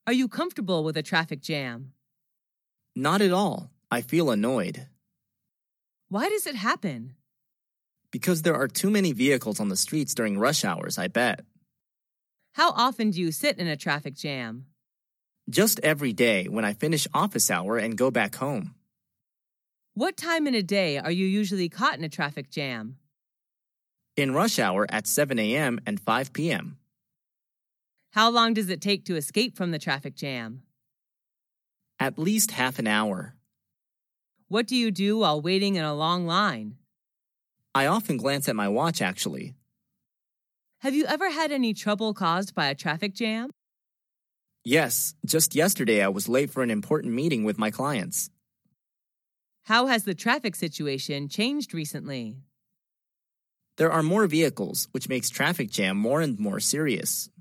Are you comfortable with a traffic jam? Not at all. I feel annoyed. Why does it happen? Because there are too many vehicles on the streets during rush hours, I bet. How often do you sit in a traffic jam? Just every day when I finish office hour and go back home. What time in a day are you usually caught in a traffic jam? In rush hour at 7 a.m. and 5 p.m. How long does it take to escape from the traffic jam? At least half an hour. What do you do while waiting in a long line? I often glance at my watch, actually. Have you ever had any trouble caused by a traffic jam? Yes, just yesterday I was late for an important meeting with my clients. How has the traffic situation changed recently? There are more vehicles, which makes traffic jam more and more serious.